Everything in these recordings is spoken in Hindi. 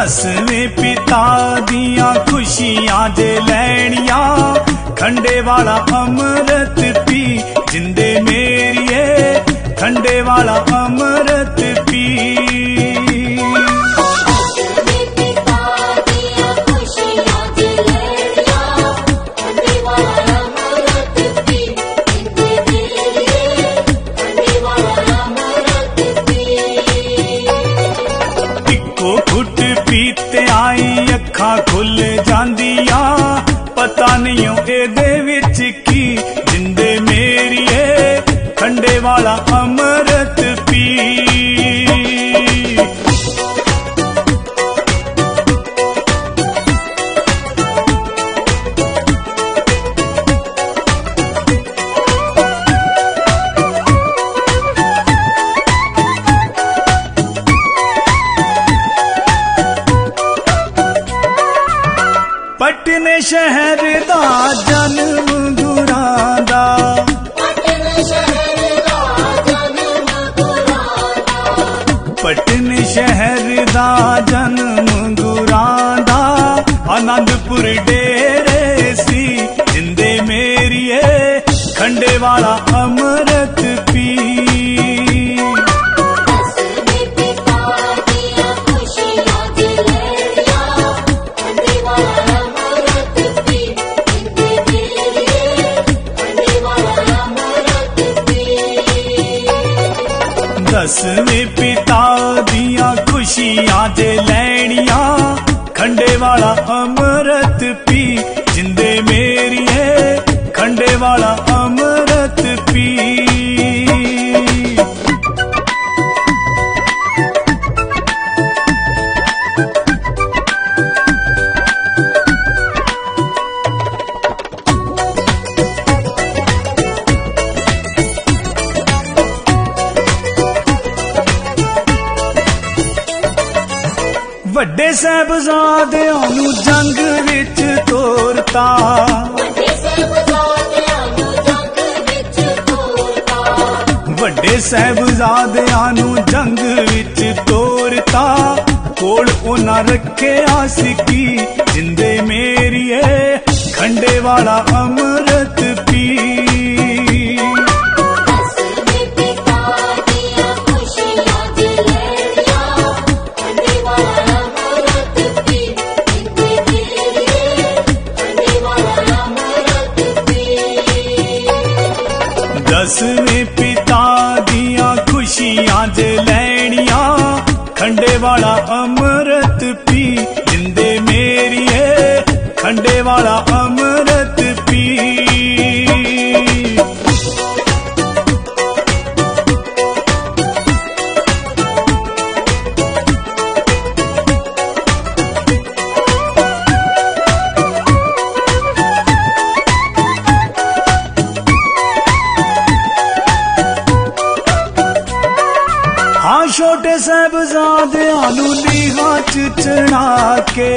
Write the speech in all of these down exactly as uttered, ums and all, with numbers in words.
दसवें पिता दियां खुशियां जे लैनियां, खंडे वाला अमृत पी जिंदे मेरिए, खंडे वाला अमृत पी। पीते आई अखां खुल जांदियां, पता नहीं एदे विच की जिंदे मेरिए, खंडे वाला अमृत पी। पटने शहर दा जन्म गुरां दा, पटने शहर दा जन्म गुरां दा, आनंदपुर डेरे सी जिंदे मेरिए, खंडे वाला अमृत पी। दसवें पिता दियां खुशियां जे लैनियां, खंडे वाला अमृत पी जिंदे मेरिए, खंडे वाला अमृत पी। वड्डे साहबजादियां नू जंग विच तोरता, वड्डे साहबजादियां नू जंग विच तोरता, कोल उन्हां रखिया सिक्की जिंदे मेरिए, खंडे वाला अमृत पी। दसवें पिता दियां खुशियां जे लैनियां, खंडे वाला अमृत पी जिंदे मेरिए, खंडे वाला अमृत पी। छोटे साहबजादियां नू नीहां च चढ़ा के,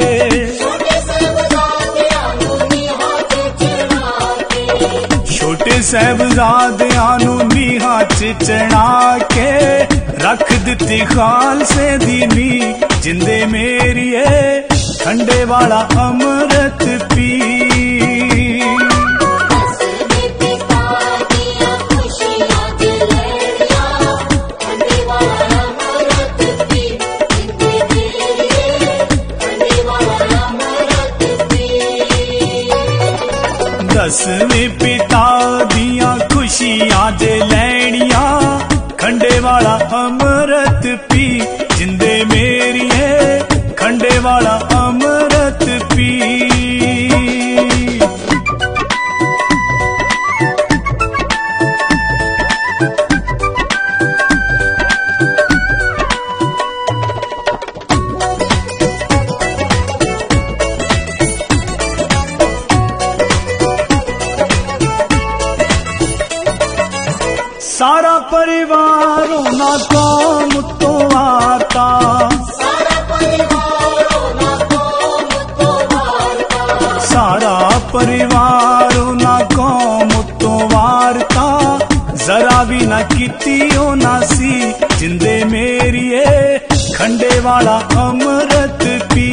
छोटे साहबजादियां नू नीहां च चढ़ा के, रख दिती खालसे दी नींह जिंदे मेरिए, खंडे वाला अमृत पी। दसवें पिता दियां खुशियां जे लैनियां, खंडे वाला अमृत पी जिंदे मेरिए, खंडे वाला अमृत पी। सारा परिवार ना कौम तो आता, सारा परिवार ना कौम तो वारता, जरा भी ना कितियो ना सी जिंदे मेरिए, खंडे वाला अमृत पी।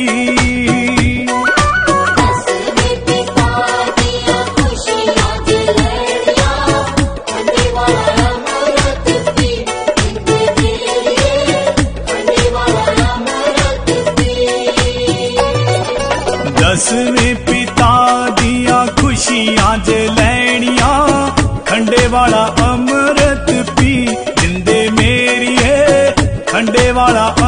वाला अमृत पी, जिंदे मेरी है खंडे वाला